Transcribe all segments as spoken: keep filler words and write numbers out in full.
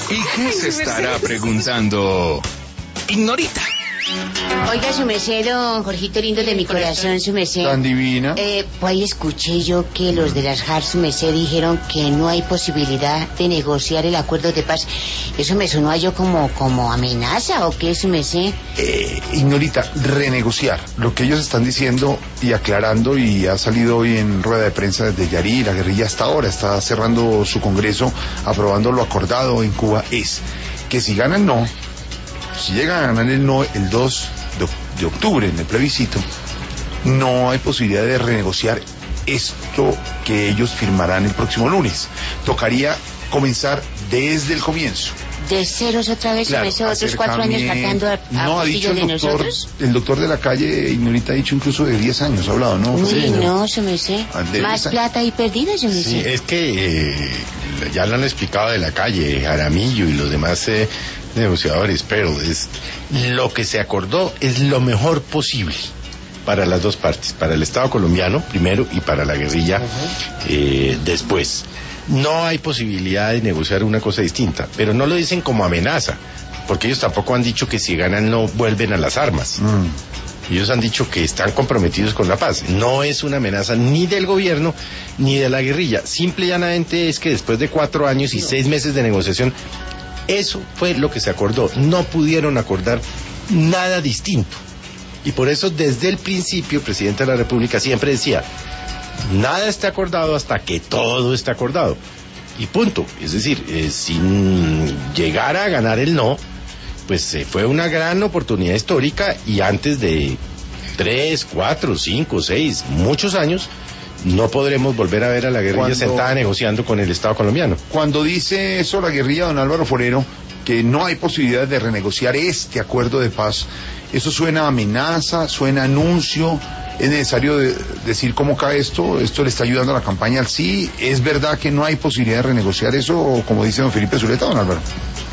¿Y qué se estará preguntando Ignorita? Oiga, su merced, don Jorgito lindo de mi corazón, su merced. Tan divina. Eh, pues ahí escuché yo que los de las J A R, su merced, dijeron que no hay posibilidad de negociar el acuerdo de paz. Eso me sonó a yo como, como amenaza, ¿o qué, su merced? Eh, Ignorita, renegociar. Lo que ellos están diciendo y aclarando, y ha salido hoy en rueda de prensa desde Yarí, la guerrilla hasta ahora está cerrando su congreso, aprobando lo acordado en Cuba, es que si ganan no, si llegan a ganar el no el dos de octubre en el plebiscito, no hay posibilidad de renegociar esto que ellos firmarán el próximo lunes. Tocaría comenzar desde el comienzo. ¿De ceros otra vez, Claro, su merced, otros cuatro años faltando a, a no, ha dicho de el doctor, nosotros? el doctor de la calle, Ignorita, ha dicho incluso de diez años, ha hablado, ¿no? Uy, Sí, no, su merced. De Más diez plata y perdida, su merced. Sí, es que eh, ya lo han explicado de la calle, Jaramillo y los demás eh, negociadores, pero es lo que se acordó es lo mejor posible para las dos partes, para el Estado colombiano primero y para la guerrilla uh-huh. eh, después. No hay posibilidad de negociar una cosa distinta, pero no lo dicen como amenaza, porque ellos tampoco han dicho que si ganan no vuelven a las armas. Mm. Ellos han dicho que están comprometidos con la paz. No es una amenaza ni del gobierno ni de la guerrilla. Simple y llanamente es que después de cuatro años y no. seis meses de negociación, eso fue lo que se acordó. No pudieron acordar nada distinto. Y por eso desde el principio el presidente de la República siempre decía: nada está acordado hasta que todo está acordado. Y punto. Es decir, eh, sin llegar a ganar el no, pues eh, fue una gran oportunidad histórica, y antes de tres, cuatro, cinco, seis, muchos años, no podremos volver a ver a la guerrilla cuando, sentada negociando con el Estado colombiano. Cuando dice eso la guerrilla, don Álvaro Forero, que no hay posibilidad de renegociar este acuerdo de paz, ¿eso suena a amenaza, suena a anuncio? ¿Es necesario de decir cómo cae esto? ¿Esto le está ayudando a la campaña al sí? ¿Es verdad que no hay posibilidad de renegociar eso, o como dice don Felipe Zuleta, don Álvaro?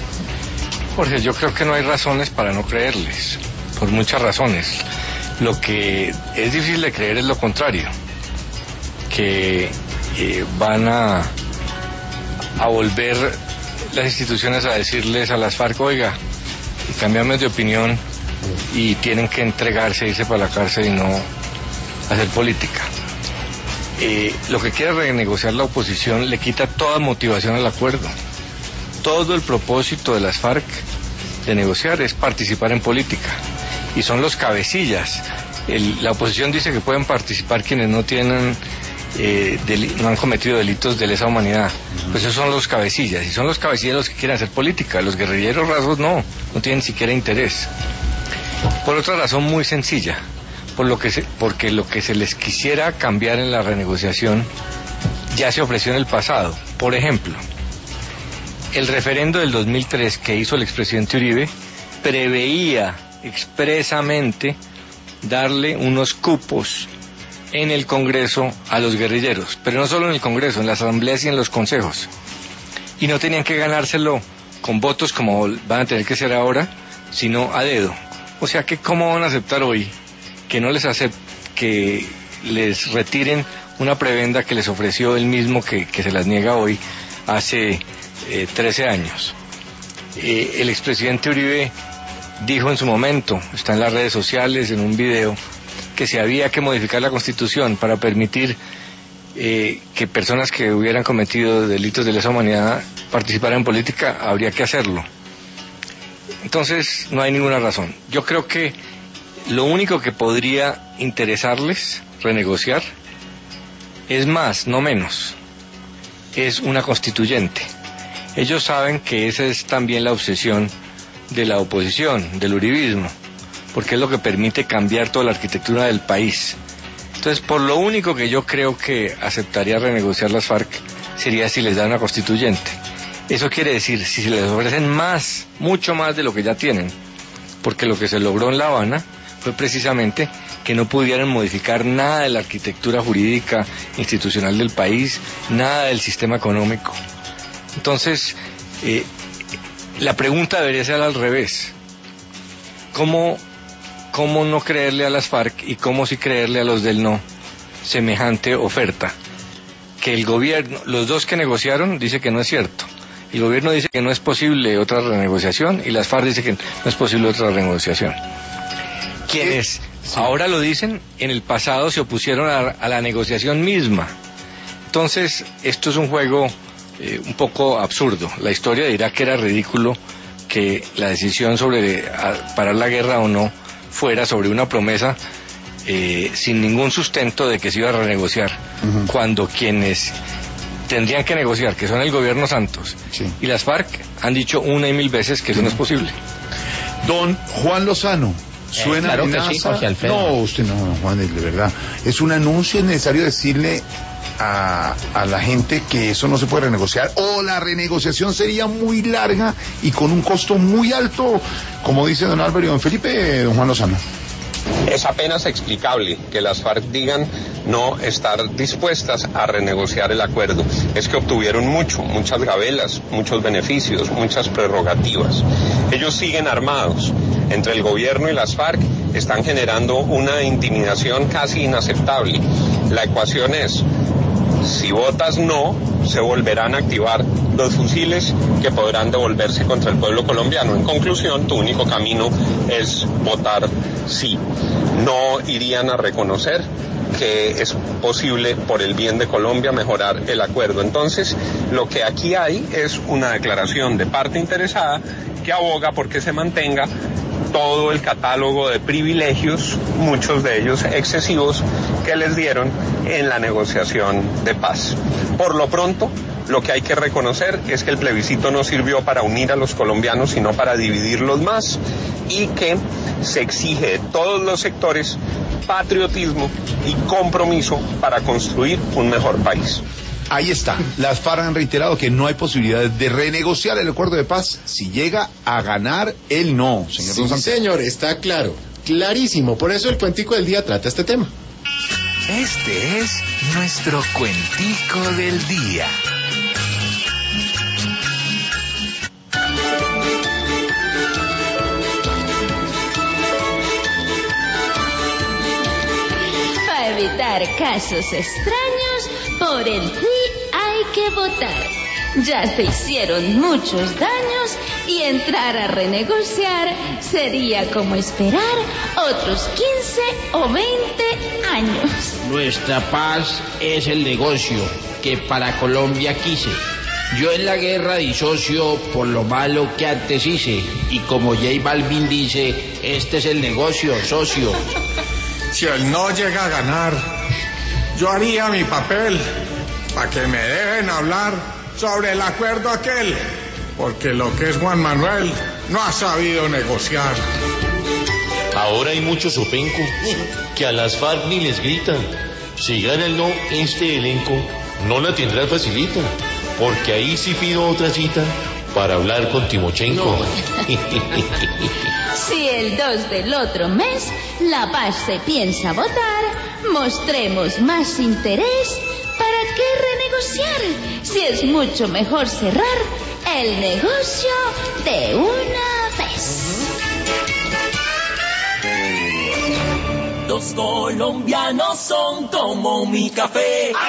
Jorge, yo creo que no hay razones para no creerles, por muchas razones. Lo que es difícil de creer es lo contrario, que eh, van a, a volver las instituciones a decirles a las FARC: oiga, cambiamos de opinión y tienen que entregarse, irse para la cárcel y no hacer política. Eh, lo que quiere renegociar la oposición le quita toda motivación al acuerdo. Todo el propósito de las FARC de negociar es participar en política, y son los cabecillas. El, la oposición dice que pueden participar quienes no tienen eh, del, no han cometido delitos de lesa humanidad. Uh-huh. Pues esos son los cabecillas, y son los cabecillas los que quieren hacer política. Los guerrilleros rasos no, no tienen siquiera interés. Por otra razón muy sencilla, por lo que se, porque lo que se les quisiera cambiar en la renegociación ya se ofreció en el pasado. Por ejemplo, el referendo del dos mil tres que hizo el expresidente Uribe preveía expresamente darle unos cupos en el Congreso a los guerrilleros, pero no solo en el Congreso, en las asambleas y en los consejos. Y no tenían que ganárselo con votos como van a tener que ser ahora, sino a dedo. O sea que ¿cómo van a aceptar hoy que no les acept que les retiren una prebenda que les ofreció el mismo que, que se las niega hoy hace eh, trece años? Eh, el expresidente Uribe dijo en su momento, está en las redes sociales, en un video, que si había que modificar la Constitución para permitir eh, que personas que hubieran cometido delitos de lesa humanidad participaran en política, habría que hacerlo. Entonces no hay ninguna razón. Yo creo que lo único que podría interesarles renegociar es más, no menos, es una constituyente. Ellos saben que esa es también la obsesión de la oposición, del uribismo, porque es lo que permite cambiar toda la arquitectura del país. Entonces, por lo único que yo creo que aceptaría renegociar las FARC sería si les dan una constituyente. Eso quiere decir, si se les ofrecen más, mucho más de lo que ya tienen, porque lo que se logró en La Habana fue precisamente que no pudieran modificar nada de la arquitectura jurídica institucional del país, nada del sistema económico. Entonces, eh, la pregunta debería ser al revés. ¿Cómo, cómo no creerle a las FARC y cómo sí creerle a los del no semejante oferta? Que el gobierno, los dos que negociaron, dice que no es cierto. El gobierno dice que no es posible otra renegociación y las FARC dice que no es posible otra renegociación. Quienes sí. ahora lo dicen, en el pasado se opusieron a, a la negociación misma. Entonces, esto es un juego eh, un poco absurdo. La historia dirá que era ridículo que la decisión sobre a, parar la guerra o no fuera sobre una promesa eh, sin ningún sustento de que se iba a renegociar, uh-huh. cuando quienes tendrían que negociar, que son el gobierno Santos sí. y las FARC, han dicho una y mil veces que eso uh-huh. no es posible. Don Juan Lozano, ¿suena eh, claro amenaza? Que sí, Jorge Alfredo. No, usted no, Juan, de verdad. Es un anuncio, es necesario decirle a, a la gente que eso no se puede renegociar, o la renegociación sería muy larga y con un costo muy alto, como dice don Álvaro y don Felipe, don Juan Lozano. Es apenas explicable que las FARC digan no estar dispuestas a renegociar el acuerdo. Es que obtuvieron mucho, muchas gabelas, muchos beneficios, muchas prerrogativas. Ellos siguen armados. Entre el gobierno y las FARC están generando una intimidación casi inaceptable. La ecuación es: si votas no, se volverán a activar los fusiles que podrán devolverse contra el pueblo colombiano. En conclusión, tu único camino es votar sí. No irían a reconocer que es posible, por el bien de Colombia, mejorar el acuerdo. Entonces, lo que aquí hay es una declaración de parte interesada que aboga porque se mantenga todo el catálogo de privilegios, muchos de ellos excesivos, que les dieron en la negociación de paz. Por lo pronto, lo que hay que reconocer es que el plebiscito no sirvió para unir a los colombianos, sino para dividirlos más, y que se exige de todos los sectores patriotismo y compromiso para construir un mejor país. Ahí está. Las FARC han reiterado que no hay posibilidad de renegociar el acuerdo de paz si llega a ganar el no, señor. Sí, Don señor, está claro, clarísimo. Por eso el cuentico del día trata este tema. Este es nuestro cuentico del día. Para evitar casos extraños, por el sí hay que votar. Ya se hicieron muchos daños y entrar a renegociar sería como esperar otros quince o veinte años. Nuestra paz es el negocio que para Colombia quise. Yo en la guerra disocio por lo malo que antes hice. Y como J Balvin dice, este es el negocio, socio. Si él no llega a ganar, yo haría mi papel para que me dejen hablar sobre el acuerdo aquel, porque lo que es Juan Manuel no ha sabido negociar. Ahora hay mucho sopenco que a las FARC ni les gritan. Si gana el no, este elenco no la tendrá facilita, porque ahí sí pido otra cita para hablar con Timochenko. No. Si el dos del otro mes la paz se piensa votar, mostremos más interés. ¿Para qué renegociar? Si es mucho mejor cerrar el negocio de una vez. Los colombianos son como mi café.